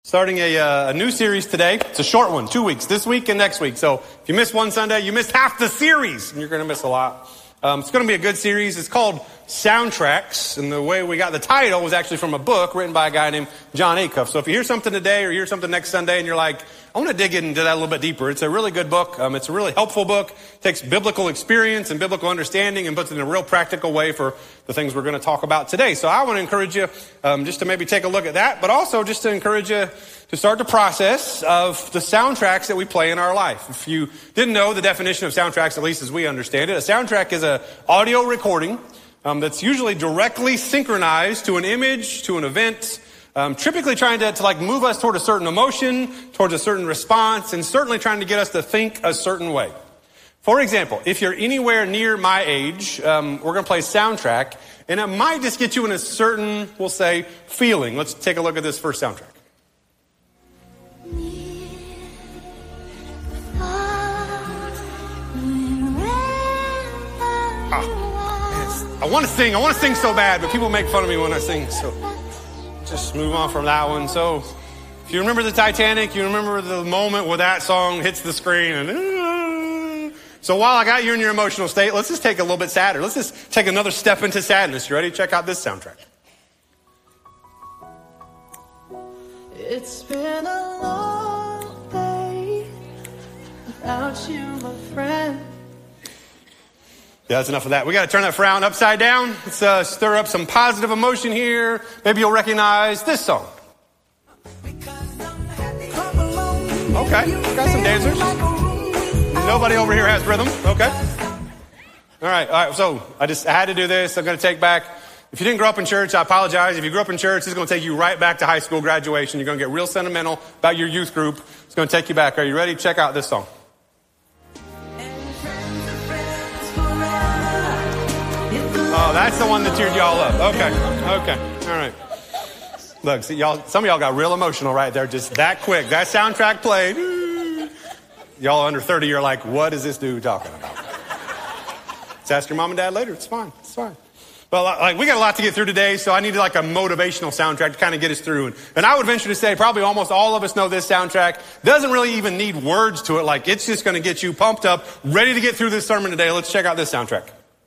Starting a new series today. It's a short one, 2 weeks, this week and next week. So if you miss one Sunday, you missed half the series, and you're going to miss a lot. It's going to be a good series. It's called Soundtracks, and the way we got the title was actually from a book written by a guy named Jon Acuff. So if you hear something today or you hear something next Sunday and you're like, I want to dig into that a little bit deeper, it's a really good book. It's a really helpful book. It takes biblical experience and biblical understanding and puts it in a real practical way for the things we're going to talk about today. So I want to encourage you just to maybe take a look at that, but also just to encourage you to start the process of the soundtracks that we play in our life. If you didn't know the definition of soundtracks, at least as we understand it, a soundtrack is an audio recording that's usually directly synchronized to an image, to an event, typically trying to move us toward a certain emotion, towards a certain response, and certainly trying to get us to think a certain way. For example, if you're anywhere near my age, we're going to play soundtrack, and it might just get you in a certain, we'll say, feeling. Let's take a look at this first soundtrack. I want to sing so bad, but people make fun of me when I sing, so just move on from that one. So if you remember the Titanic, you remember the moment where that song hits the screen. And so while I got you in your emotional state, let's just take a little bit sadder. Let's just take another step into sadness. You ready? Check out this soundtrack. It's been a long day without you, my friend. Yeah, that's enough of that. We got to turn that frown upside down. Let's stir up some positive emotion here. Maybe you'll recognize this song. Okay, got some dancers. Nobody over here has rhythm. Okay. All right. So I had to do this. I'm going to take back. If you didn't grow up in church, I apologize. If you grew up in church, this is going to take you right back to high school graduation. You're going to get real sentimental about your youth group. It's going to take you back. Are you ready? Check out this song. Oh, that's the one that teared y'all up. Okay. All right. Look, see, some of y'all got real emotional right there, just that quick. That soundtrack played. Y'all under 30, you're like, what is this dude talking about? Let's ask your mom and dad later. It's fine. Well, we got a lot to get through today, so I needed a motivational soundtrack to kind of get us through. And I would venture to say probably almost all of us know this soundtrack. Doesn't really even need words to it. It's just going to get you pumped up, ready to get through this sermon today. Let's check out this soundtrack.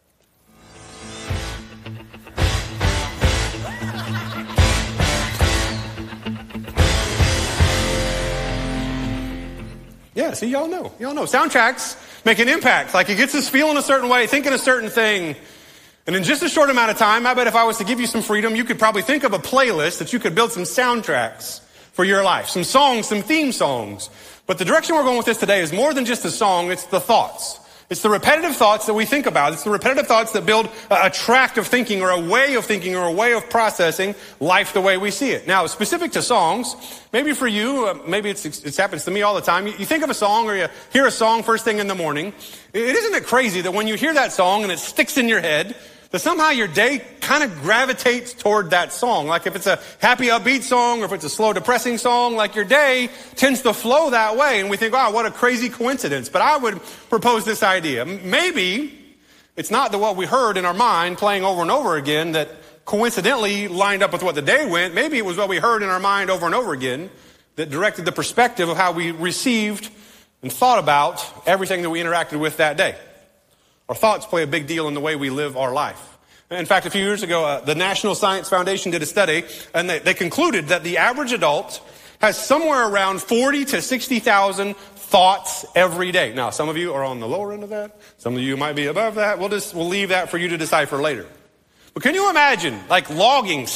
Yeah, see, y'all know. Soundtracks make an impact. It gets us feeling a certain way, thinking a certain thing. And in just a short amount of time, I bet if I was to give you some freedom, you could probably think of a playlist that you could build some soundtracks for your life. Some songs, some theme songs. But the direction we're going with this today is more than just a song, it's the thoughts. It's the repetitive thoughts that we think about. It's the repetitive thoughts that build a tract of thinking or a way of thinking or a way of processing life the way we see it. Now, specific to songs, maybe for you, maybe it happens to me all the time. You think of a song or you hear a song first thing in the morning. Isn't it crazy that when you hear that song and it sticks in your head, that somehow your day kind of gravitates toward that song? If it's a happy, upbeat song or if it's a slow, depressing song, your day tends to flow that way. And we think, wow, what a crazy coincidence. But I would propose this idea. Maybe it's not what we heard in our mind playing over and over again that coincidentally lined up with what the day went. Maybe it was what we heard in our mind over and over again that directed the perspective of how we received and thought about everything that we interacted with that day. Our thoughts play a big deal in the way we live our life. In fact, a few years ago, the National Science Foundation did a study, and they concluded that the average adult has somewhere around 40 to 60,000 thoughts every day. Now, some of you are on the lower end of that. Some of you might be above that. We'll leave that for you to decipher later. But can you imagine, logging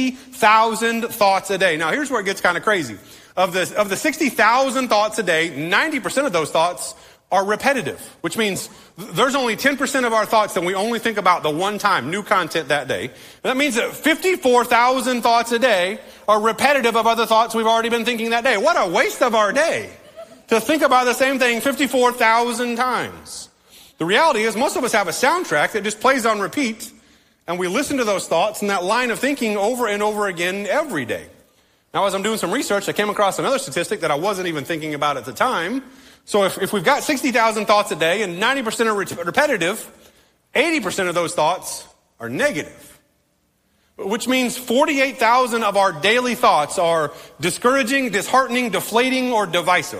60,000 thoughts a day? Now, here's where it gets kind of crazy. Of the 60,000 thoughts a day, 90% of those thoughts are repetitive, which means there's only 10% of our thoughts that we only think about the one time, new content that day. And that means that 54,000 thoughts a day are repetitive of other thoughts we've already been thinking that day. What a waste of our day to think about the same thing 54,000 times. The reality is most of us have a soundtrack that just plays on repeat, and we listen to those thoughts and that line of thinking over and over again every day. Now, as I'm doing some research, I came across another statistic that I wasn't even thinking about at the time. So if we've got 60,000 thoughts a day and 90% are repetitive, 80% of those thoughts are negative. which means 48,000 of our daily thoughts are discouraging, disheartening, deflating, or divisive.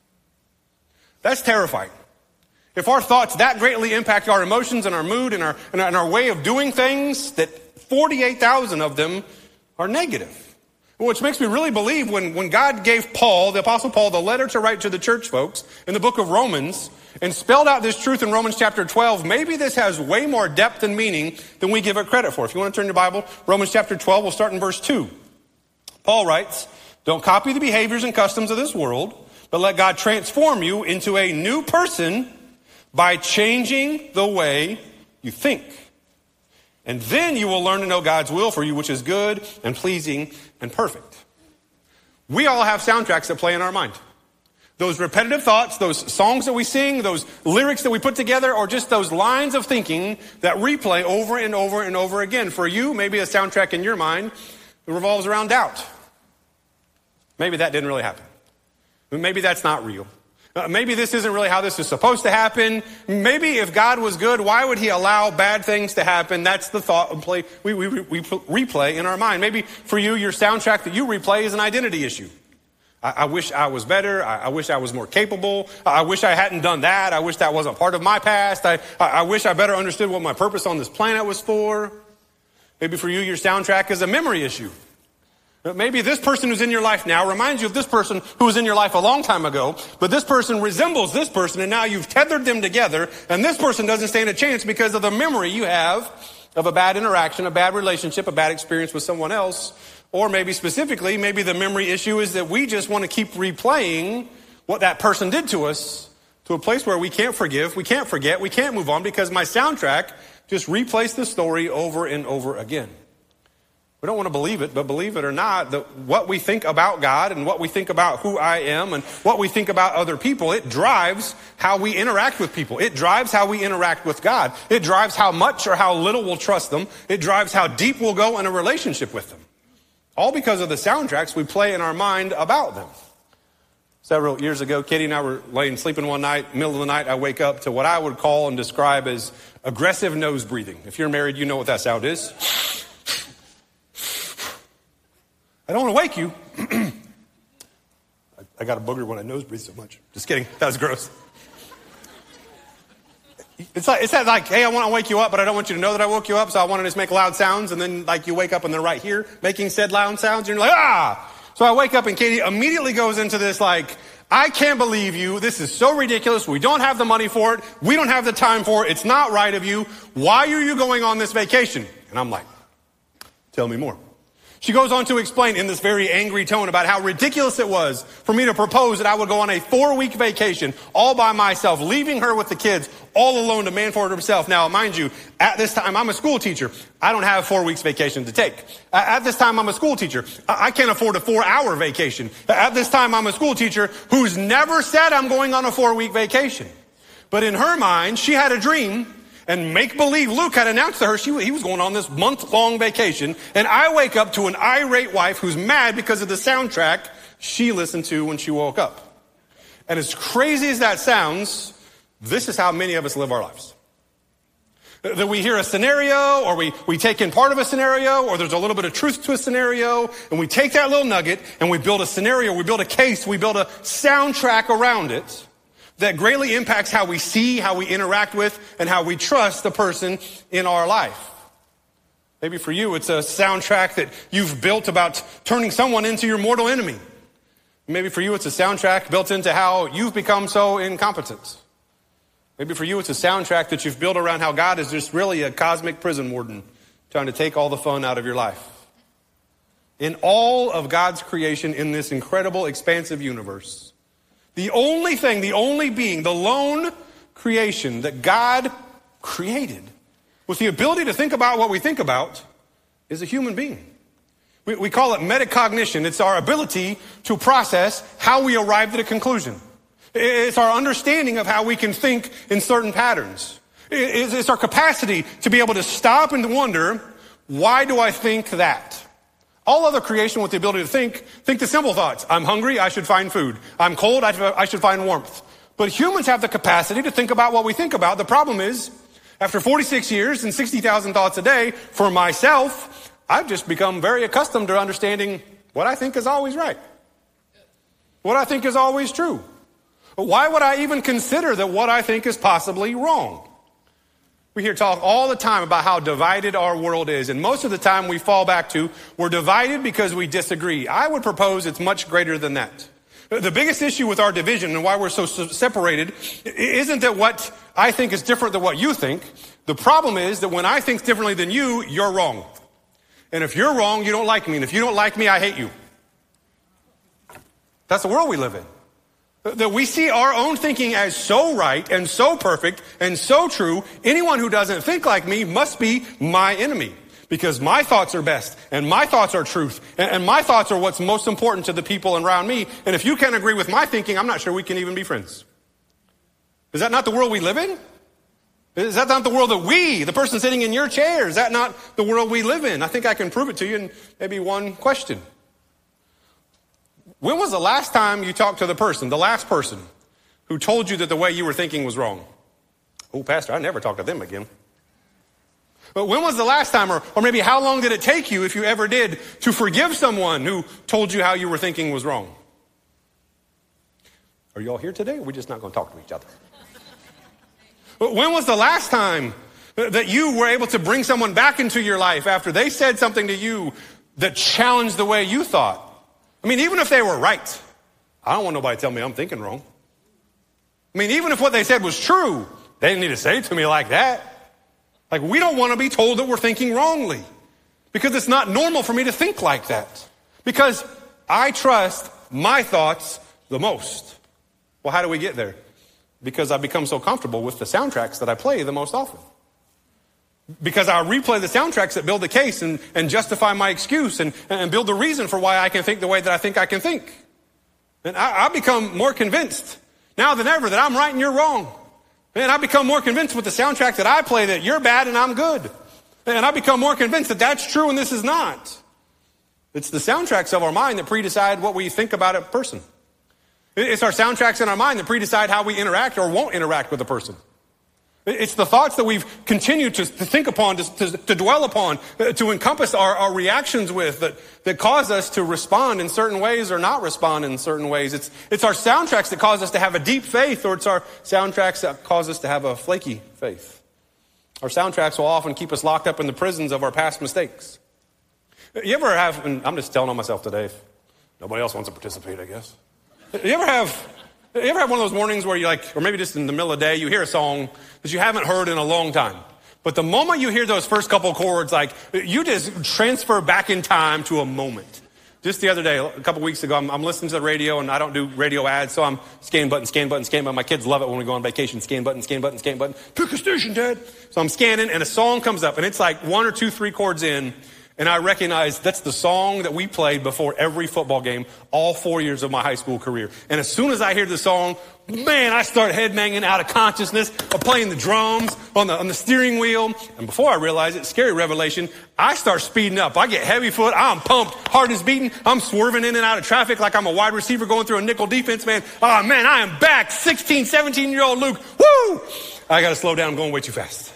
That's terrifying. If our thoughts that greatly impact our emotions and our mood and our way of doing things, that 48,000 of them are negative. Which makes me really believe when God gave Paul, the Apostle Paul, the letter to write to the church folks in the book of Romans and spelled out this truth in Romans chapter 12, maybe this has way more depth and meaning than we give it credit for. If you want to turn your Bible, Romans chapter 12, we'll start in verse 2. Paul writes, "Don't copy the behaviors and customs of this world, but let God transform you into a new person by changing the way you think. And then you will learn to know God's will for you, which is good and pleasing and perfect." We all have soundtracks that play in our mind. Those repetitive thoughts, those songs that we sing, those lyrics that we put together, or just those lines of thinking that replay over and over and over again. For you, maybe a soundtrack in your mind that revolves around doubt. Maybe that didn't really happen. Maybe that's not real. Maybe this isn't really how this is supposed to happen. Maybe if God was good, why would he allow bad things to happen? That's the thought we replay in our mind. Maybe for you, your soundtrack that you replay is an identity issue. I wish I was better. I wish I was more capable. I wish I hadn't done that. I wish that wasn't part of my past. I wish I better understood what my purpose on this planet was for. Maybe for you, your soundtrack is a memory issue. Maybe this person who's in your life now reminds you of this person who was in your life a long time ago, but this person resembles this person, and now you've tethered them together, and this person doesn't stand a chance because of the memory you have of a bad interaction, a bad relationship, a bad experience with someone else. Or maybe specifically, maybe the memory issue is that we just want to keep replaying what that person did to us to a place where we can't forgive, we can't forget, we can't move on because my soundtrack just replays the story over and over again. We don't want to believe it, but believe it or not, what we think about God and what we think about who I am and what we think about other people, it drives how we interact with people. It drives how we interact with God. It drives how much or how little we'll trust them. It drives how deep we'll go in a relationship with them. All because of the soundtracks we play in our mind about them. Several years ago, Katie and I were sleeping one night, middle of the night, I wake up to what I would call and describe as aggressive nose breathing. If you're married, you know what that sound is. I don't want to wake you. I got a booger when I nose breathe so much. Just kidding. That was gross. It's like, hey, I want to wake you up, but I don't want you to know that I woke you up, so I want to just make loud sounds, and then like you wake up and they're right here making said loud sounds, and you're like, ah! So I wake up and Katie immediately goes into this like, I can't believe you. This is so ridiculous. We don't have the money for it. We don't have the time for it. It's not right of you. Why are you going on this vacation? And I'm like, tell me more. She goes on to explain in this very angry tone about how ridiculous it was for me to propose that I would go on a 4-week vacation all by myself, leaving her with the kids all alone to man for herself. Now, mind you, at this time, I'm a school teacher. I don't have 4 weeks vacation to take. At this time, I'm a school teacher. I can't afford a 4-hour vacation. At this time, I'm a school teacher who's never said I'm going on a 4-week vacation. But in her mind, she had a dream. And make-believe Luke had announced to her he was going on this month-long vacation. And I wake up to an irate wife who's mad because of the soundtrack she listened to when she woke up. And as crazy as that sounds, this is how many of us live our lives. That we hear a scenario, or we take in part of a scenario, or there's a little bit of truth to a scenario, and we take that little nugget and we build a scenario, we build a case, we build a soundtrack around it that greatly impacts how we see, how we interact with, and how we trust the person in our life. Maybe for you, it's a soundtrack that you've built about turning someone into your mortal enemy. Maybe for you, it's a soundtrack built into how you've become so incompetent. Maybe for you, it's a soundtrack that you've built around how God is just really a cosmic prison warden trying to take all the fun out of your life. In all of God's creation in this incredible, expansive universe, the only thing, the only being, the lone creation that God created with the ability to think about what we think about is a human being. We call it metacognition. It's our ability to process how we arrived at a conclusion. It's our understanding of how we can think in certain patterns. It's our capacity to be able to stop and wonder, why do I think that? All other creation with the ability to think the simple thoughts. I'm hungry, I should find food. I'm cold, I should find warmth. But humans have the capacity to think about what we think about. The problem is, after 46 years and 60,000 thoughts a day, for myself, I've just become very accustomed to understanding what I think is always right. What I think is always true. Why would I even consider that what I think is possibly wrong? We hear talk all the time about how divided our world is, and most of the time we fall back to, we're divided because we disagree. I would propose it's much greater than that. The biggest issue with our division and why we're so separated isn't that what I think is different than what you think. The problem is that when I think differently than you, you're wrong. And if you're wrong, you don't like me. And if you don't like me, I hate you. That's the world we live in. That we see our own thinking as so right and so perfect and so true. Anyone who doesn't think like me must be my enemy. Because my thoughts are best, and my thoughts are truth, and my thoughts are what's most important to the people around me. And if you can't agree with my thinking, I'm not sure we can even be friends. Is that not the world we live in? Is that not the world that the person sitting in your chair, is that not the world we live in? I think I can prove it to you in maybe one question. When was the last time you talked to the last person, who told you that the way you were thinking was wrong? Oh, Pastor, I never talk to them again. But when was the last time, or maybe how long did it take you, if you ever did, to forgive someone who told you how you were thinking was wrong? Are you all here today, or are we just not going to talk to each other? But when was the last time that you were able to bring someone back into your life after they said something to you that challenged the way you thought? I mean, even if they were right, I don't want nobody to tell me I'm thinking wrong. I mean, even if what they said was true, they didn't need to say it to me like that. Like, we don't want to be told that we're thinking wrongly, because it's not normal for me to think like that, because I trust my thoughts the most. Well, how do we get there? Because I become so comfortable with the soundtracks that I play the most often. Because I replay the soundtracks that build the case and justify my excuse and build the reason for why I can think the way that I think I can think. And I become more convinced now than ever that I'm right and you're wrong. And I become more convinced with the soundtrack that I play that you're bad and I'm good. And I become more convinced that that's true and this is not. It's the soundtracks of our mind that predecide what we think about a person. It's our soundtracks in our mind that predecide how we interact or won't interact with a person. It's the thoughts that we've continued to think upon, to dwell upon, to encompass our reactions with that cause us to respond in certain ways or not respond in certain ways. It's our soundtracks that cause us to have a deep faith, or it's our soundtracks that cause us to have a flaky faith. Our soundtracks will often keep us locked up in the prisons of our past mistakes. You ever have, and I'm just telling on myself today, if nobody else wants to participate, I guess. You ever have one of those mornings where you or maybe just in the middle of the day, you hear a song that you haven't heard in a long time. But the moment you hear those first couple chords, you just transfer back in time to a moment. Just the other day, a couple weeks ago, I'm listening to the radio, and I don't do radio ads, so I'm scan button, scan button, scan button. My kids love it when we go on vacation. Scan button, scan button, scan button. Pick a station, Dad. So I'm scanning, and a song comes up, and it's like 1 or 2, 3 chords in, and I recognize that's the song that we played before every football game all 4 years of my high school career. And as soon as I hear the song, man, I start headbanging out of consciousness, of playing the drums on the steering wheel. And before I realize it, scary revelation, I start speeding up. I get heavy foot. I'm pumped. Heart is beating. I'm swerving in and out of traffic like I'm a wide receiver going through a nickel defense, man. Oh, man, I am back. 16, 17-year-old Luke. Woo! I got to slow down. I'm going way too fast.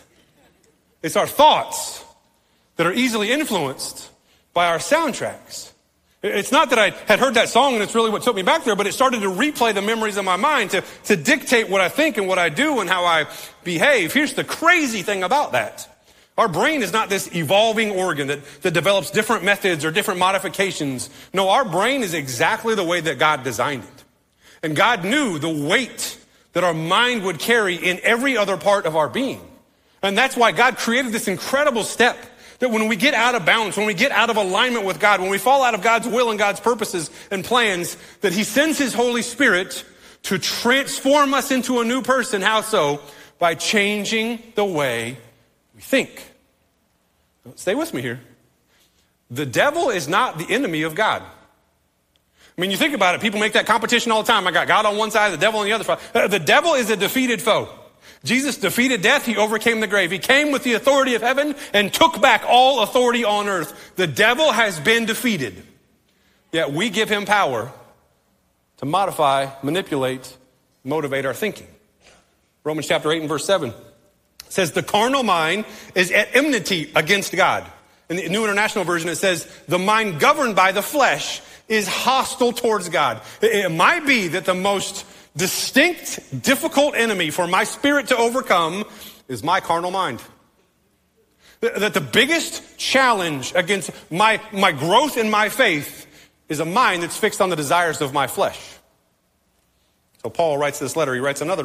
It's our thoughts that are easily influenced by our soundtracks. It's not that I had heard that song and it's really what took me back there, but it started to replay the memories of my mind to dictate what I think and what I do and how I behave. Here's the crazy thing about that. Our brain is not this evolving organ that develops different methods or different modifications. No, our brain is exactly the way that God designed it. And God knew the weight that our mind would carry in every other part of our being. And that's why God created this incredible step that when we get out of balance, when we get out of alignment with God, when we fall out of God's will and God's purposes and plans, that He sends His Holy Spirit to transform us into a new person. How so? By changing the way we think. Stay with me here. The devil is not the enemy of God. I mean, you think about it, people make that competition all the time. I got God on one side, the devil on the other side. The devil is a defeated foe. Jesus defeated death. He overcame the grave. He came with the authority of heaven and took back all authority on earth. The devil has been defeated. Yet we give him power to modify, manipulate, motivate our thinking. Romans chapter 8 and verse 7 says the carnal mind is at enmity against God. In the New International Version, it says, the mind governed by the flesh is hostile towards God. It might be that the most distinct, difficult enemy for my spirit to overcome is my carnal mind. That the biggest challenge against my growth in my faith is a mind that's fixed on the desires of my flesh. So Paul writes this letter. He writes another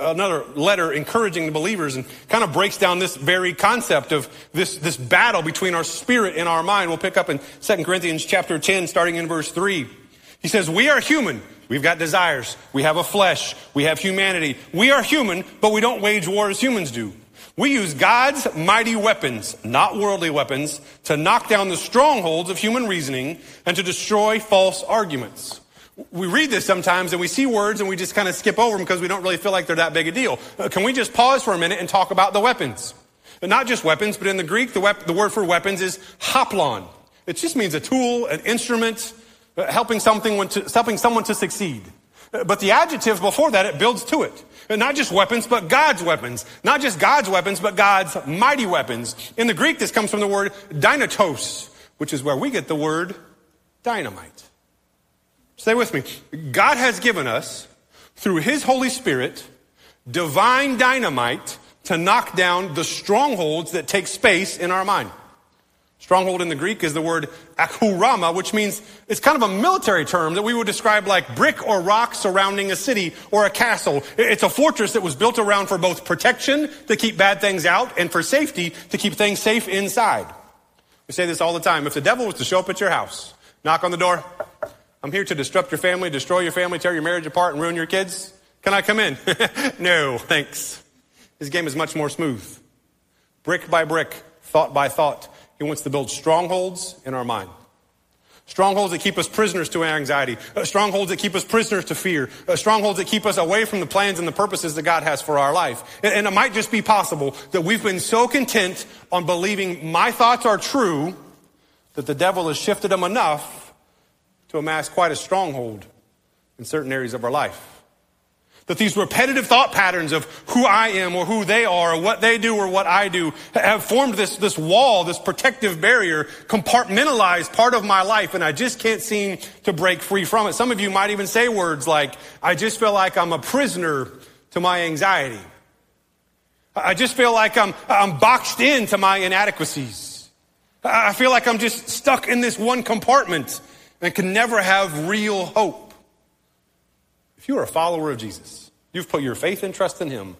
letter encouraging the believers and kind of breaks down this very concept of this battle between our spirit and our mind. We'll pick up in 2 Corinthians chapter 10, starting in verse 3. He says, we are human. We've got desires. We have a flesh. We have humanity. We are human, but we don't wage war as humans do. We use God's mighty weapons, not worldly weapons, to knock down the strongholds of human reasoning and to destroy false arguments. We read this sometimes and we see words and we just kind of skip over them because we don't really feel like they're that big a deal. Can we just pause for a minute and talk about the weapons? And not just weapons, but in the Greek, the word for weapons is hoplon. It just means a tool, an instrument, helping someone to succeed. But the adjective before that, it builds to it. Not just weapons, but God's weapons. Not just God's weapons, but God's mighty weapons. In the Greek, this comes from the word dynatos, which is where we get the word dynamite. Stay with me. God has given us, through his Holy Spirit, divine dynamite to knock down the strongholds that take space in our mind. Stronghold in the Greek is the word akurama, which means it's kind of a military term that we would describe like brick or rock surrounding a city or a castle. It's a fortress that was built around for both protection to keep bad things out and for safety to keep things safe inside. We say this all the time. If the devil was to show up at your house, knock on the door, I'm here to disrupt your family, destroy your family, tear your marriage apart, and ruin your kids. Can I come in? No, thanks. His game is much more smooth. Brick by brick, thought by thought. He wants to build strongholds in our mind. Strongholds that keep us prisoners to anxiety. Strongholds that keep us prisoners to fear. Strongholds that keep us away from the plans and the purposes that God has for our life. And it might just be possible that we've been so content on believing my thoughts are true that the devil has shifted them enough to amass quite a stronghold in certain areas of our life. That these repetitive thought patterns of who I am or who they are or what they do or what I do have formed this wall, this protective barrier, compartmentalized part of my life, and I just can't seem to break free from it. Some of you might even say words like, I just feel like I'm a prisoner to my anxiety. I just feel like I'm boxed into my inadequacies. I feel like I'm just stuck in this one compartment and can never have real hope. If you are a follower of Jesus, you've put your faith and trust in him,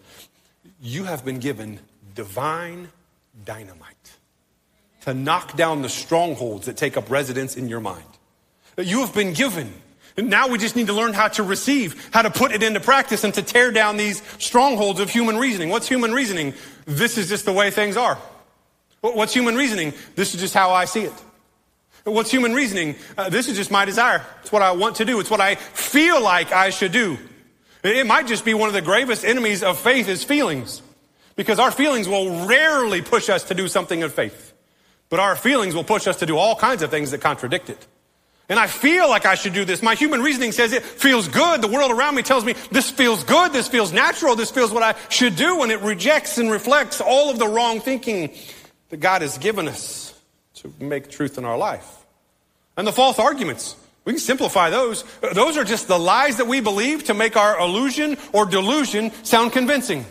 you have been given divine dynamite to knock down the strongholds that take up residence in your mind. You have been given. And now we just need to learn how to receive, how to put it into practice, and to tear down these strongholds of human reasoning. What's human reasoning? This is just the way things are. What's human reasoning? This is just how I see it. What's human reasoning? This is just my desire. It's what I want to do. It's what I feel like I should do. It might just be one of the gravest enemies of faith is feelings. Because our feelings will rarely push us to do something of faith. But our feelings will push us to do all kinds of things that contradict it. And I feel like I should do this. My human reasoning says it feels good. The world around me tells me this feels good. This feels natural. This feels what I should do. And it rejects and reflects all of the wrong thinking that God has given us to make truth in our life. And the false arguments, we can simplify those. Those are just the lies that we believe to make our illusion or delusion sound convincing.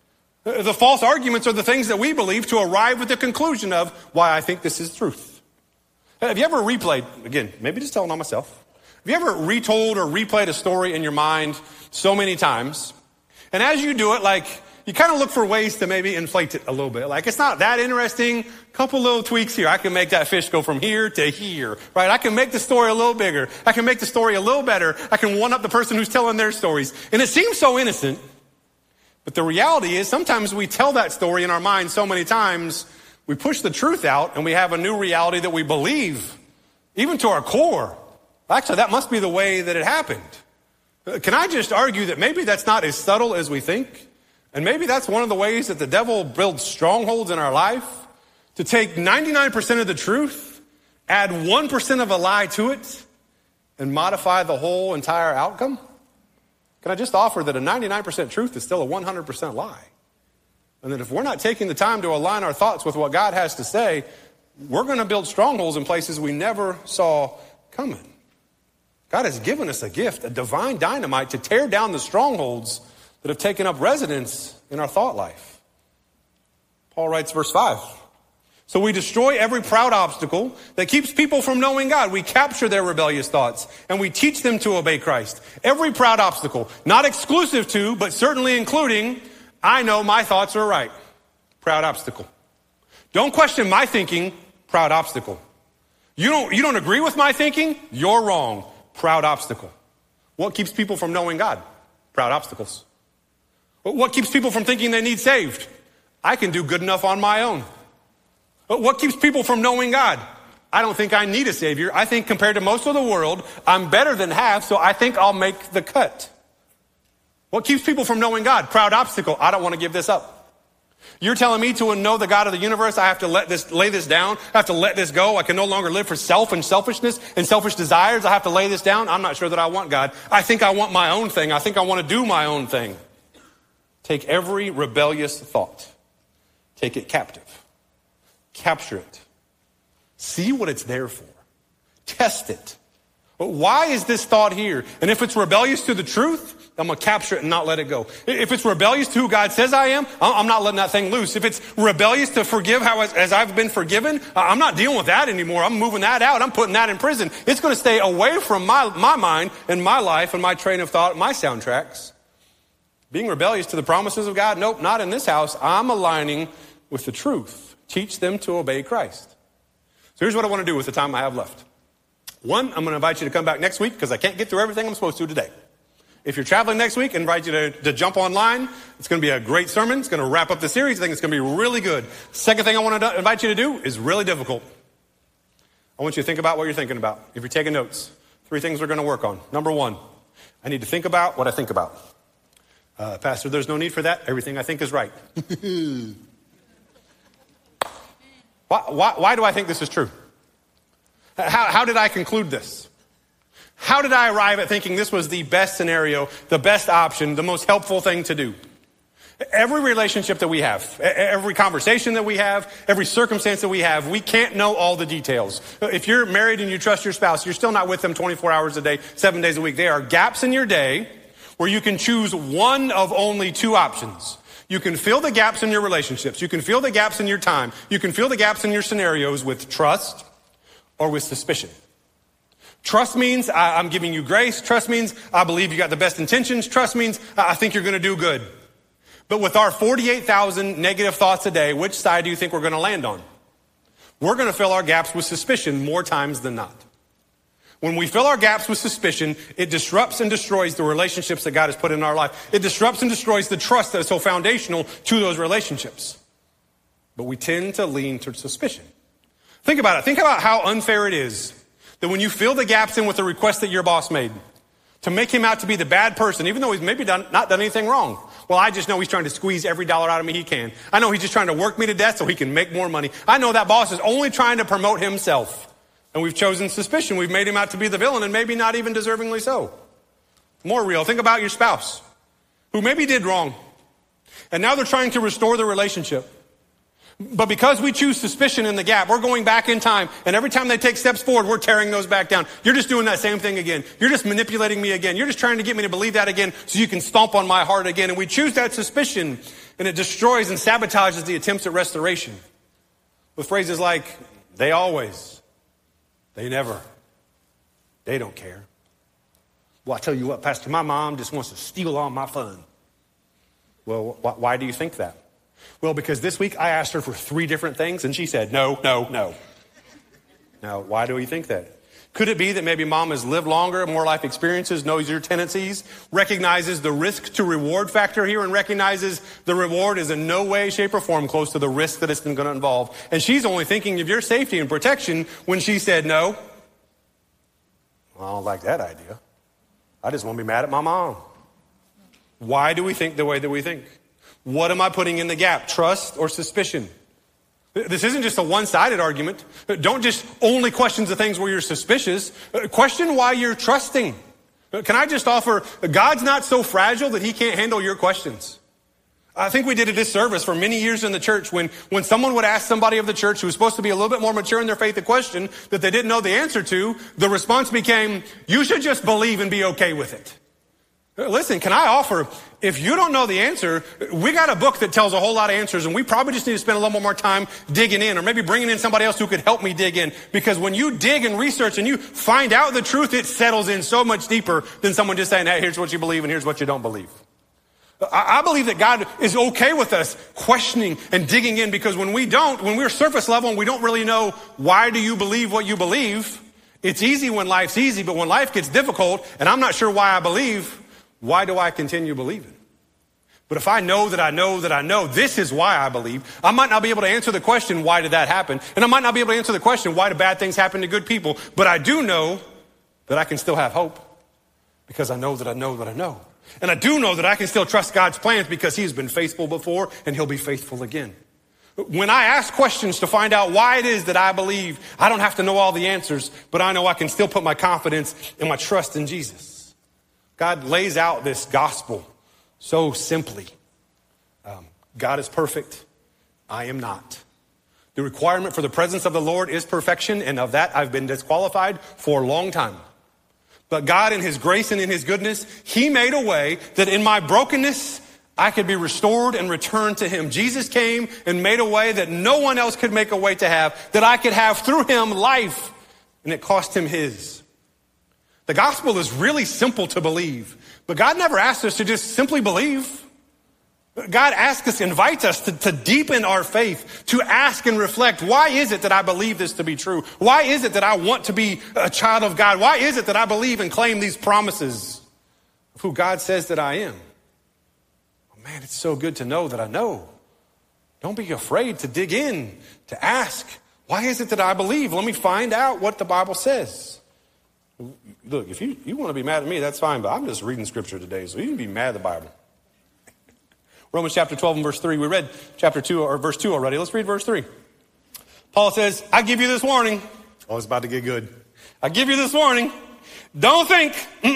The false arguments are the things that we believe to arrive at the conclusion of why I think this is truth. Have you ever replayed, again, maybe just telling on myself, have you ever retold or replayed a story in your mind so many times? And as you do it, like, you kind of look for ways to maybe inflate it a little bit. Like, it's not that interesting. Couple little tweaks here. I can make that fish go from here to here, right? I can make the story a little bigger. I can make the story a little better. I can one up the person who's telling their stories. And it seems so innocent. But the reality is sometimes we tell that story in our mind so many times, we push the truth out and we have a new reality that we believe, even to our core. Actually, that must be the way that it happened. Can I just argue that maybe that's not as subtle as we think? And maybe that's one of the ways that the devil builds strongholds in our life, to take 99% of the truth, add 1% of a lie to it, and modify the whole entire outcome? Can I just offer that a 99% truth is still a 100% lie? And that if we're not taking the time to align our thoughts with what God has to say, we're going to build strongholds in places we never saw coming. God has given us a gift, a divine dynamite to tear down the strongholds that have taken up residence in our thought life. Paul writes verse 5. So we destroy every proud obstacle that keeps people from knowing God. We capture their rebellious thoughts and we teach them to obey Christ. Every proud obstacle, not exclusive to, but certainly including, I know my thoughts are right. Proud obstacle. Don't question my thinking. Proud obstacle. You don't agree with my thinking? You're wrong. Proud obstacle. What keeps people from knowing God? Proud obstacles. What keeps people from thinking they need saved? I can do good enough on my own. What keeps people from knowing God? I don't think I need a savior. I think compared to most of the world, I'm better than half, so I think I'll make the cut. What keeps people from knowing God? Proud obstacle. I don't want to give this up. You're telling me to know the God of the universe, I have to lay this down. I have to let this go. I can no longer live for self and selfishness and selfish desires. I have to lay this down. I'm not sure that I want God. I think I want my own thing. I think I want to do my own thing. Take every rebellious thought. Take it captive. Capture it. See what it's there for. Test it. Why is this thought here? And if it's rebellious to the truth, I'm going to capture it and not let it go. If it's rebellious to who God says I am, I'm not letting that thing loose. If it's rebellious to forgive as I've been forgiven, I'm not dealing with that anymore. I'm moving that out. I'm putting that in prison. It's going to stay away from my mind and my life and my train of thought, my soundtracks. Being rebellious to the promises of God, nope, not in this house. I'm aligning with the truth. Teach them to obey Christ. So here's what I want to do with the time I have left. One, I'm going to invite you to come back next week because I can't get through everything I'm supposed to today. If you're traveling next week, I invite you to jump online. It's going to be a great sermon. It's going to wrap up the series. I think it's going to be really good. Second thing I want to invite you to do is really difficult. I want you to think about what you're thinking about. If you're taking notes, 3 things we're going to work on. Number 1, I need to think about what I think about. Pastor, there's no need for that. Everything I think is right. Why do I think this is true? How did I conclude this? How did I arrive at thinking this was the best scenario, the best option, the most helpful thing to do? Every relationship that we have, every conversation that we have, every circumstance that we have, we can't know all the details. If you're married and you trust your spouse, you're still not with them 24 hours a day, 7 days a week. There are gaps in your day where you can choose one of only 2 options. You can fill the gaps in your relationships. You can fill the gaps in your time. You can fill the gaps in your scenarios with trust or with suspicion. Trust means I'm giving you grace. Trust means I believe you got the best intentions. Trust means I think you're going to do good. But with our 48,000 negative thoughts a day, which side do you think we're going to land on? We're going to fill our gaps with suspicion more times than not. When we fill our gaps with suspicion, it disrupts and destroys the relationships that God has put in our life. It disrupts and destroys the trust that is so foundational to those relationships. But we tend to lean to suspicion. Think about it. Think about how unfair it is that when you fill the gaps in with the request that your boss made, to make him out to be the bad person, even though he's maybe not done anything wrong. Well, I just know he's trying to squeeze every dollar out of me he can. I know he's just trying to work me to death so he can make more money. I know that boss is only trying to promote himself. And we've chosen suspicion. We've made him out to be the villain and maybe not even deservingly so. More real. Think about your spouse who maybe did wrong. And now they're trying to restore the relationship. But because we choose suspicion in the gap, we're going back in time. And every time they take steps forward, we're tearing those back down. You're just doing that same thing again. You're just manipulating me again. You're just trying to get me to believe that again so you can stomp on my heart again. And we choose that suspicion and it destroys and sabotages the attempts at restoration. With phrases like, they always, they never, they don't care. Well, I tell you what, Pastor, my mom just wants to steal all my fun. Well, why do you think that? Well, because this week I asked her for 3 different things and she said, no, no, no. Now, why do we think that? Could it be that maybe mom has lived longer, more life experiences, knows your tendencies, recognizes the risk to reward factor here and recognizes the reward is in no way, shape, or form close to the risk that it's going to involve. And she's only thinking of your safety and protection when she said no. Well, I don't like that idea. I just want to be mad at my mom. Why do we think the way that we think? What am I putting in the gap? Trust or suspicion? This isn't just a one-sided argument. Don't just only question the things where you're suspicious. Question why you're trusting. Can I just offer, God's not so fragile that he can't handle your questions. I think we did a disservice for many years in the church when someone would ask somebody of the church who was supposed to be a little bit more mature in their faith a question that they didn't know the answer to, the response became, you should just believe and be okay with it. Listen, can I offer, if you don't know the answer, we got a book that tells a whole lot of answers, and we probably just need to spend a little more time digging in, or maybe bringing in somebody else who could help me dig in. Because when you dig and research and you find out the truth, it settles in so much deeper than someone just saying, hey, here's what you believe and here's what you don't believe. I believe that God is okay with us questioning and digging in, because when we're surface level and we don't really know why do you believe what you believe, it's easy when life's easy, but when life gets difficult and I'm not sure why I believe, why do I continue believing? But if I know that I know that I know this is why I believe, I might not be able to answer the question, why did that happen? And I might not be able to answer the question, why do bad things happen to good people? But I do know that I can still have hope, because I know that I know that I know. And I do know that I can still trust God's plans, because he's been faithful before and he'll be faithful again. When I ask questions to find out why it is that I believe, I don't have to know all the answers, but I know I can still put my confidence and my trust in Jesus. God lays out this gospel so simply. God is perfect. I am not. The requirement for the presence of the Lord is perfection, and of that I've been disqualified for a long time. But God, in his grace and in his goodness, he made a way that in my brokenness, I could be restored and returned to him. Jesus came and made a way that no one else could make a way to have, that I could have through him life, and it cost him his. The gospel is really simple to believe, but God never asked us to just simply believe. God asks us, invites us to deepen our faith, to ask and reflect, why is it that I believe this to be true? Why is it that I want to be a child of God? Why is it that I believe and claim these promises of who God says that I am? Oh man, it's so good to know that I know. Don't be afraid to dig in, to ask, why is it that I believe? Let me find out what the Bible says. Look, if you want to be mad at me, that's fine, but I'm just reading scripture today, so you can be mad at the Bible. Romans chapter 12 and verse 3. We read chapter 2 or verse 2 already. Let's read verse 3. Paul says, I give you this warning. Oh, it's about to get good. I give you this warning. Don't think.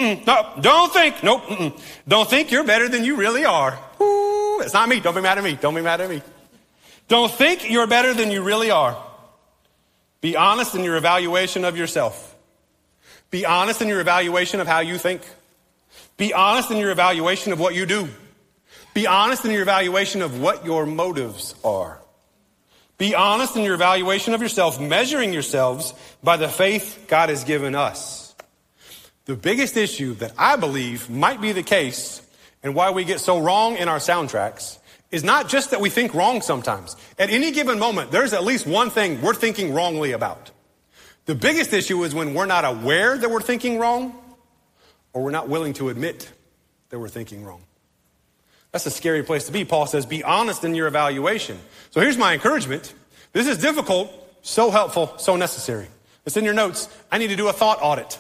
Don't think you're better than you really are. Ooh, it's not me. Don't be mad at me. Don't be mad at me. Don't think you're better than you really are. Be honest in your evaluation of yourself. Be honest in your evaluation of how you think. Be honest in your evaluation of what you do. Be honest in your evaluation of what your motives are. Be honest in your evaluation of yourself, measuring yourselves by the faith God has given us. The biggest issue that I believe might be the case, and why we get so wrong in our soundtracks, is not just that we think wrong sometimes. At any given moment, there's at least one thing we're thinking wrongly about. The biggest issue is when we're not aware that we're thinking wrong, or we're not willing to admit that we're thinking wrong. That's a scary place to be. Paul says, be honest in your evaluation. So here's my encouragement. This is difficult, so helpful, so necessary. It's in your notes. I need to do a thought audit.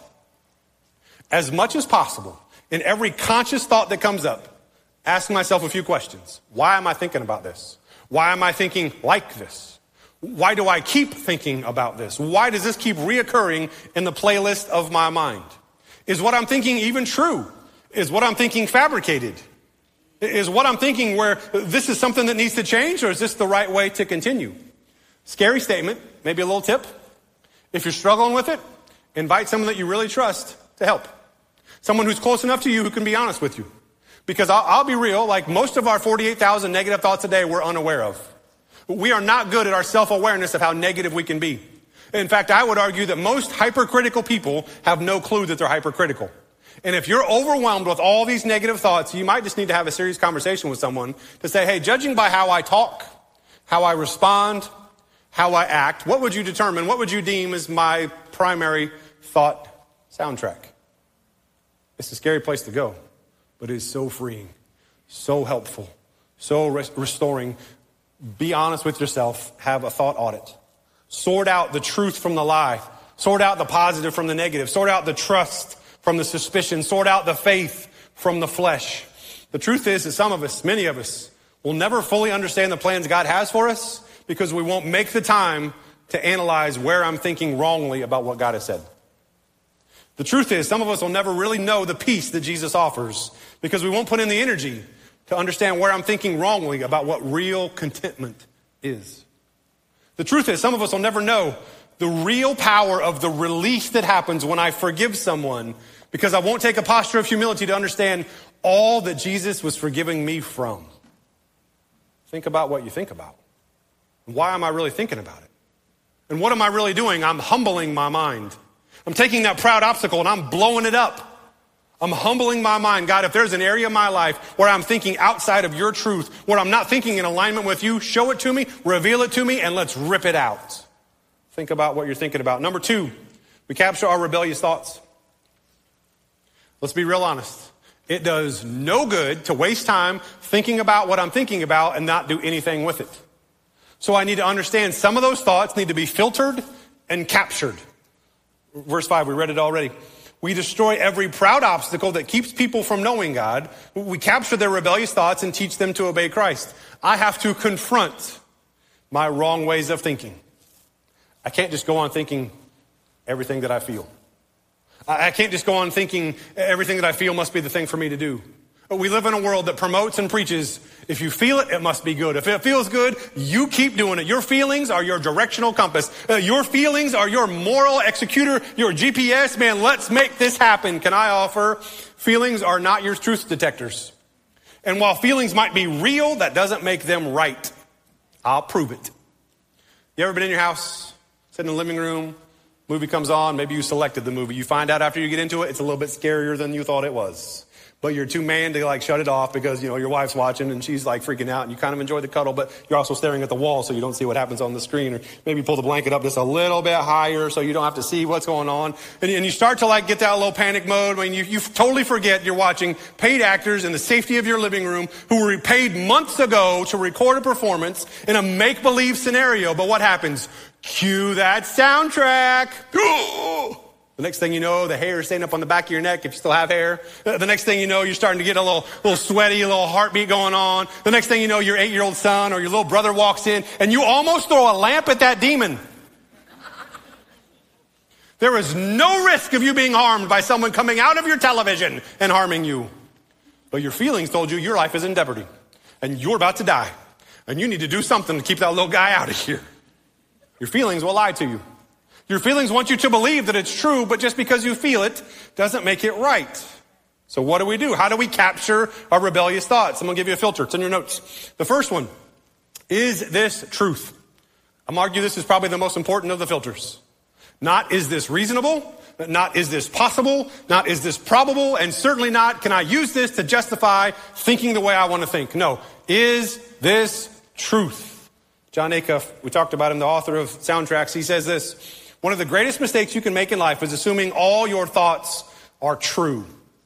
As much as possible, in every conscious thought that comes up, ask myself a few questions. Why am I thinking about this? Why am I thinking like this? Why do I keep thinking about this? Why does this keep reoccurring in the playlist of my mind? Is what I'm thinking even true? Is what I'm thinking fabricated? Is what I'm thinking where this is something that needs to change, or is this the right way to continue? Scary statement, maybe a little tip. If you're struggling with it, invite someone that you really trust to help. Someone who's close enough to you who can be honest with you. Because I'll be real, like most of our 48,000 negative thoughts a day we're unaware of. We are not good at our self-awareness of how negative we can be. In fact, I would argue that most hypercritical people have no clue that they're hypercritical. And if you're overwhelmed with all these negative thoughts, you might just need to have a serious conversation with someone to say, hey, judging by how I talk, how I respond, how I act, what would you determine, what would you deem as my primary thought soundtrack? It's a scary place to go, but it is so freeing, so helpful, so restoring. Be honest with yourself. Have a thought audit. Sort out the truth from the lie. Sort out the positive from the negative. Sort out the trust from the suspicion. Sort out the faith from the flesh. The truth is that some of us, many of us, will never fully understand the plans God has for us because we won't make the time to analyze where I'm thinking wrongly about what God has said. The truth is some of us will never really know the peace that Jesus offers because we won't put in the energy to understand where I'm thinking wrongly about what real contentment is. The truth is, some of us will never know the real power of the release that happens when I forgive someone, because I won't take a posture of humility to understand all that Jesus was forgiving me from. Think about what you think about. Why am I really thinking about it? And what am I really doing? I'm humbling my mind. I'm taking that proud obstacle and I'm blowing it up. I'm humbling my mind. God, if there's an area of my life where I'm thinking outside of your truth, where I'm not thinking in alignment with you, show it to me, reveal it to me, and let's rip it out. Think about what you're thinking about. Number 2, we capture our rebellious thoughts. Let's be real honest. It does no good to waste time thinking about what I'm thinking about and not do anything with it. So I need to understand some of those thoughts need to be filtered and captured. Verse 5, we read it already. We destroy every proud obstacle that keeps people from knowing God. We capture their rebellious thoughts and teach them to obey Christ. I have to confront my wrong ways of thinking. I can't just go on thinking everything that I feel. I can't just go on thinking everything that I feel must be the thing for me to do. We live in a world that promotes and preaches, if you feel it, it must be good. If it feels good, you keep doing it. Your feelings are your directional compass. Your feelings are your moral executor, your GPS. Man, let's make this happen. Can I offer? Feelings are not your truth detectors. And while feelings might be real, that doesn't make them right. I'll prove it. You ever been in your house, sitting in the living room, movie comes on, maybe you selected the movie. You find out after you get into it, it's a little bit scarier than you thought it was. But you're too man to shut it off because, your wife's watching and she's freaking out and you kind of enjoy the cuddle, but you're also staring at the wall so you don't see what happens on the screen, or maybe pull the blanket up just a little bit higher so you don't have to see what's going on. And you start to get that little panic mode when you totally forget you're watching paid actors in the safety of your living room who were paid months ago to record a performance in a make-believe scenario. But what happens? Cue that soundtrack. The next thing you know, the hair is standing up on the back of your neck if you still have hair. The next thing you know, you're starting to get a little sweaty, a little heartbeat going on. The next thing you know, your 8-year-old son or your little brother walks in and you almost throw a lamp at that demon. There is no risk of you being harmed by someone coming out of your television and harming you. But your feelings told you your life is in jeopardy and you're about to die and you need to do something to keep that little guy out of here. Your feelings will lie to you. Your feelings want you to believe that it's true, but just because you feel it doesn't make it right. So what do? How do we capture our rebellious thoughts? I'm going to give you a filter. It's in your notes. The first one, is this truth? I'm going to argue this is probably the most important of the filters. Not is this reasonable, not is this possible, not is this probable, and certainly not can I use this to justify thinking the way I want to think. No, is this truth? John Acuff, we talked about him, the author of Soundtracks, he says this: one of the greatest mistakes you can make in life is assuming all your thoughts are true.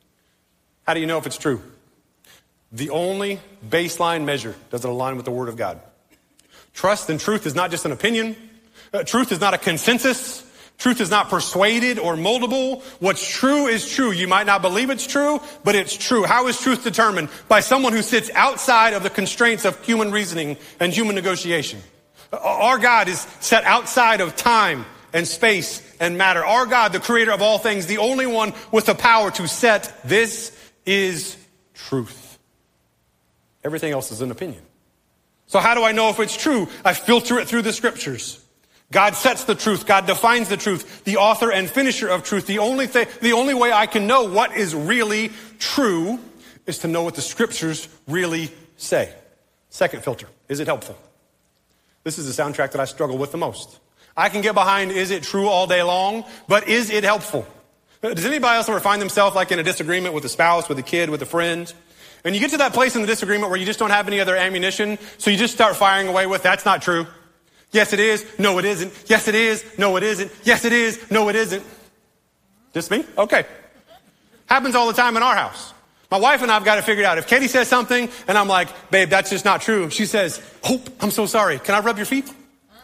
How do you know if it's true? The only baseline measure, does it align with the Word of God? Trust and truth is not just an opinion. Truth is not a consensus. Truth is not persuaded or moldable. What's true is true. You might not believe it's true, but it's true. How is truth determined? By someone who sits outside of the constraints of human reasoning and human negotiation. Our God is set outside of time and space and matter. Our God, the creator of all things, the only one with the power to set this is truth. Everything else is an opinion. So how do I know if it's true? I filter it through the scriptures. God sets the truth. God defines the truth. The author and finisher of truth. The only way I can know what is really true is to know what the scriptures really say. Second filter, is it helpful? This is the soundtrack that I struggle with the most. I can get behind, is it true all day long, but is it helpful? Does anybody else ever find themselves in a disagreement with a spouse, with a kid, with a friend? And you get to that place in the disagreement where you just don't have any other ammunition, so you just start firing away with, that's not true. Yes, it is. No, it isn't. Yes, it is. No, it isn't. Yes, it is. No, it isn't. Just me? Okay. Happens all the time in our house. My wife and I have got it figured out. If Katie says something and I'm like, babe, that's just not true. She says, oh, I'm so sorry. Can I rub your feet?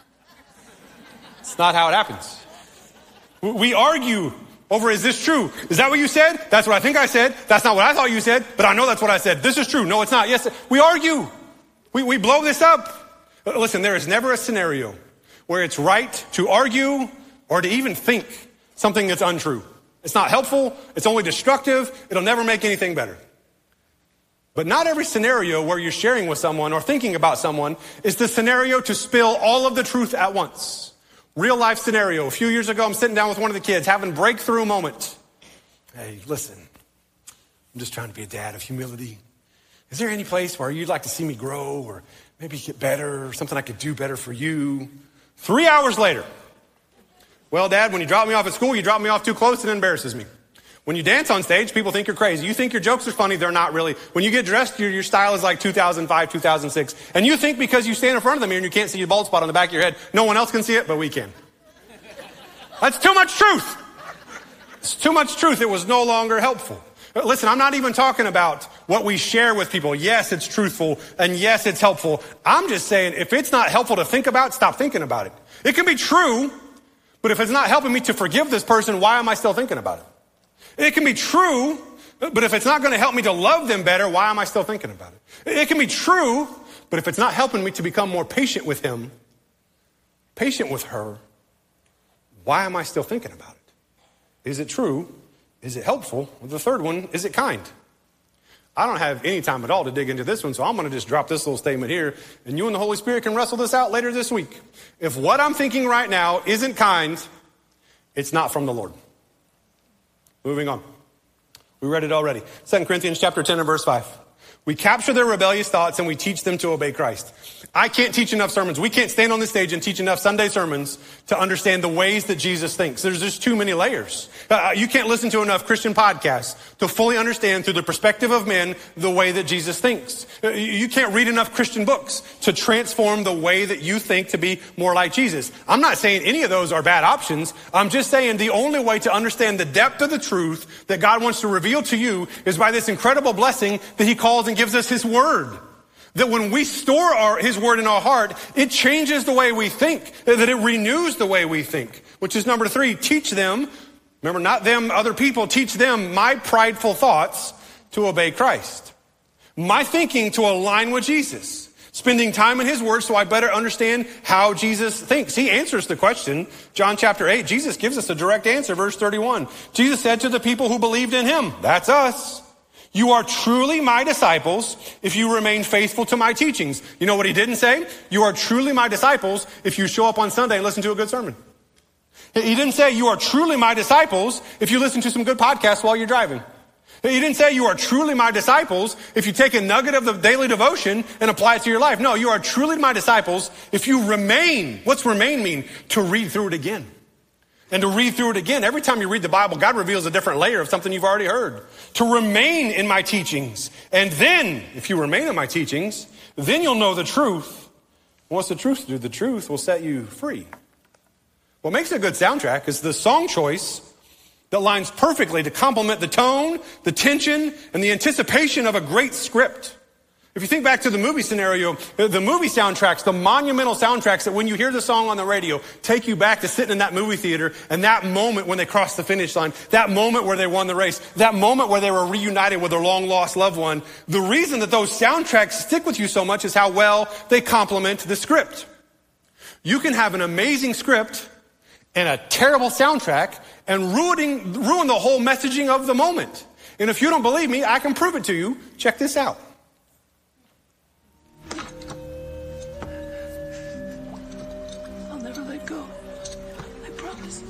It's not how it happens. We argue over, is this true? Is that what you said? That's what I think I said. That's not what I thought you said, but I know that's what I said. This is true. No, it's not. Yes, we argue. We blow this up. Listen, there is never a scenario where it's right to argue or to even think something that's untrue. It's not helpful. It's only destructive. It'll never make anything better. But not every scenario where you're sharing with someone or thinking about someone is the scenario to spill all of the truth at once. Real life scenario. A few years ago, I'm sitting down with one of the kids, having a breakthrough moment. Hey, listen, I'm just trying to be a dad of humility. Is there any place where you'd like to see me grow or maybe get better or something I could do better for you? 3 hours later. Well, Dad, when you drop me off at school, you drop me off too close and it embarrasses me. When you dance on stage, people think you're crazy. You think your jokes are funny, they're not really. When you get dressed, your style is like 2005, 2006. And you think because you stand in front of the mirror and you can't see your bald spot on the back of your head, no one else can see it, but we can. That's too much truth. It's too much truth. It was no longer helpful. Listen, I'm not even talking about what we share with people. Yes, it's truthful, and yes, it's helpful. I'm just saying, if it's not helpful to think about, stop thinking about it. It can be true, but if it's not helping me to forgive this person, why am I still thinking about it? It can be true, but if it's not going to help me to love them better, why am I still thinking about it? It can be true, but if it's not helping me to become more patient with him, patient with her, why am I still thinking about it? Is it true? Is it helpful? The third one, is it kind? I don't have any time at all to dig into this one, so I'm going to just drop this little statement here, and you and the Holy Spirit can wrestle this out later this week. If what I'm thinking right now isn't kind, it's not from the Lord. Moving on. We read it already. 2 Corinthians chapter 10 and verse 5. We capture their rebellious thoughts and we teach them to obey Christ. I can't teach enough sermons. We can't stand on the stage and teach enough Sunday sermons to understand the ways that Jesus thinks. There's just too many layers. You can't listen to enough Christian podcasts to fully understand through the perspective of men the way that Jesus thinks. You can't read enough Christian books to transform the way that you think to be more like Jesus. I'm not saying any of those are bad options. I'm just saying the only way to understand the depth of the truth that God wants to reveal to you is by this incredible blessing that he calls and gives us his word. That when we store his word in our heart, it changes the way we think, that it renews the way we think, which is number 3, teach them, remember not them, other people, teach them my prideful thoughts to obey Christ. My thinking to align with Jesus, spending time in his word so I better understand how Jesus thinks. He answers the question. John chapter 8, Jesus gives us a direct answer, verse 31. Jesus said to the people who believed in him, that's us, you are truly my disciples if you remain faithful to my teachings. You know what he didn't say? You are truly my disciples if you show up on Sunday and listen to a good sermon. He didn't say you are truly my disciples if you listen to some good podcasts while you're driving. He didn't say you are truly my disciples if you take a nugget of the daily devotion and apply it to your life. No, you are truly my disciples if you remain. What's remain mean? To read through it again. And to read through it again. Every time you read the Bible, God reveals a different layer of something you've already heard. To remain in my teachings. And then, if you remain in my teachings, then you'll know the truth. What's the truth do? The truth will set you free. What makes a good soundtrack is the song choice that lines perfectly to complement the tone, the tension, and the anticipation of a great script. If you think back to the movie scenario, the movie soundtracks, the monumental soundtracks that when you hear the song on the radio, take you back to sitting in that movie theater and that moment when they crossed the finish line, that moment where they won the race, that moment where they were reunited with their long lost loved one. The reason that those soundtracks stick with you so much is how well they complement the script. You can have an amazing script and a terrible soundtrack and ruin the whole messaging of the moment. And if you don't believe me, I can prove it to you. Check this out. I'll never let go. I promise.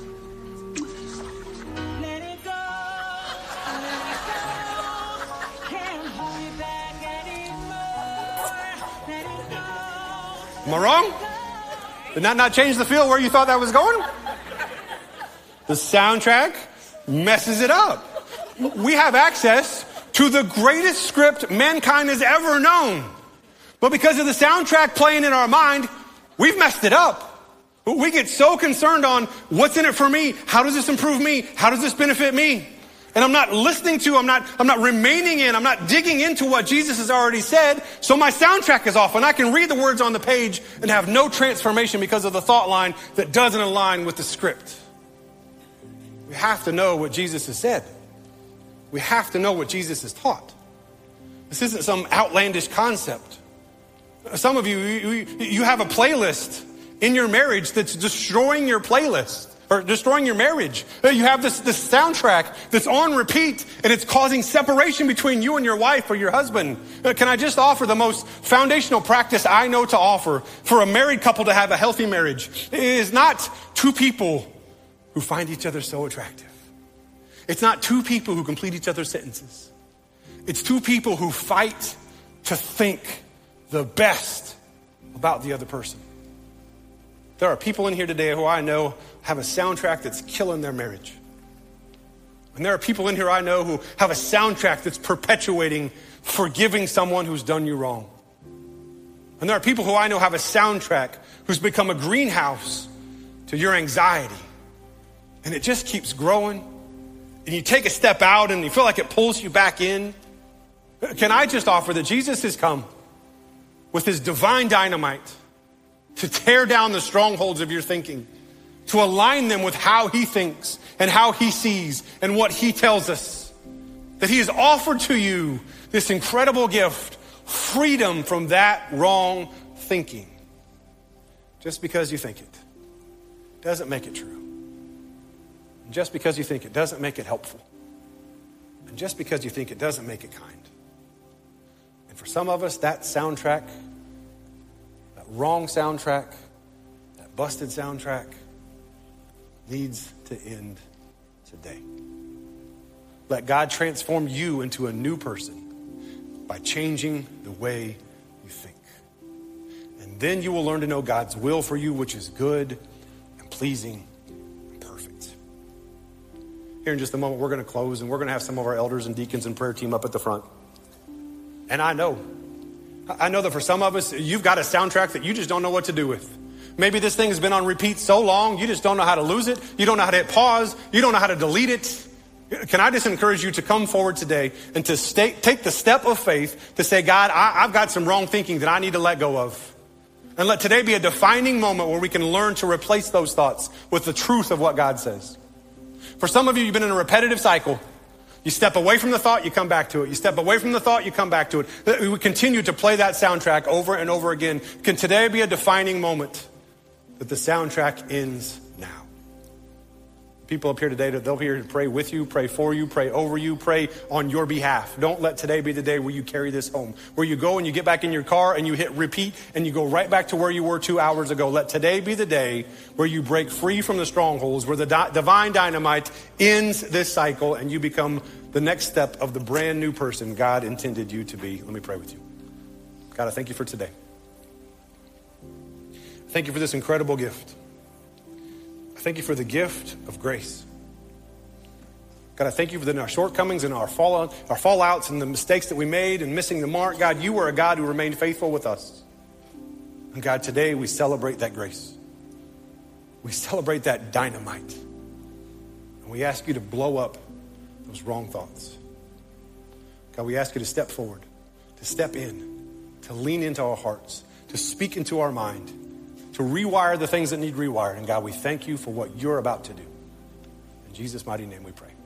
Let it go. Let it go. Can't hold it back anymore. Let it go. Am I wrong? Did that not change the feel where you thought that was going? The soundtrack messes it up. We have access to the greatest script mankind has ever known. But because of the soundtrack playing in our mind, we've messed it up. We get so concerned on what's in it for me. How does this improve me? How does this benefit me? And I'm not listening to, I'm not remaining in, I'm not digging into what Jesus has already said. So my soundtrack is off and I can read the words on the page and have no transformation because of the thought line that doesn't align with the script. We have to know what Jesus has said. We have to know what Jesus has taught. This isn't some outlandish concept. Some of you have a playlist in your marriage that's destroying your playlist. or destroying your marriage. You have this soundtrack that's on repeat, and it's causing separation between you and your wife or your husband. Can I just offer the most foundational practice I know to offer for a married couple to have a healthy marriage? It is not two people who find each other so attractive. It's not two people who complete each other's sentences. It's two people who fight to think the best about the other person. There are people in here today who I know have a soundtrack that's killing their marriage. And there are people in here I know who have a soundtrack that's perpetuating forgiving someone who's done you wrong. And there are people who I know have a soundtrack who's become a greenhouse to your anxiety. And it just keeps growing. And you take a step out and you feel like it pulls you back in. Can I just offer that Jesus has come with his divine dynamite to tear down the strongholds of your thinking, to align them with how he thinks and how he sees and what he tells us. That he has offered to you this incredible gift, freedom from that wrong thinking. Just because you think it doesn't make it true. And just because you think it doesn't make it helpful. And just because you think it doesn't make it kind. And for some of us, that soundtrack, that wrong soundtrack, that busted soundtrack needs to end today. Let God transform you into a new person by changing the way you think. And then you will learn to know God's will for you, which is good and pleasing and perfect. Here in just a moment, we're going to close and we're going to have some of our elders and deacons and prayer team up at the front. And I know that for some of us, you've got a soundtrack that you just don't know what to do with. Maybe this thing has been on repeat so long, you just don't know how to lose it. You don't know how to hit pause. You don't know how to delete it. Can I just encourage you to come forward today and to take the step of faith to say, God, I've got some wrong thinking that I need to let go of. And let today be a defining moment where we can learn to replace those thoughts with the truth of what God says. For some of you, you've been in a repetitive cycle. You step away from the thought, you come back to it. You step away from the thought, you come back to it. We continue to play that soundtrack over and over again. Can today be a defining moment that the soundtrack ends now? People up here today, they'll be here to pray with you, pray for you, pray over you, pray on your behalf. Don't let today be the day where you carry this home, where you go and you get back in your car and you hit repeat and you go right back to where you were 2 hours ago. Let today be the day where you break free from the strongholds, where the divine dynamite ends this cycle and you become the next step of the brand new person God intended you to be. Let me pray with you. God, I thank you for today. Thank you for this incredible gift. Thank you for the gift of grace. God, I thank you for our shortcomings and our fallouts and the mistakes that we made and missing the mark. God, you were a God who remained faithful with us. And God, today we celebrate that grace. We celebrate that dynamite. And we ask you to blow up those wrong thoughts. God, we ask you to step forward, to step in, to lean into our hearts, to speak into our mind, to rewire the things that need rewired. And God, we thank you for what you're about to do. In Jesus' mighty name we pray.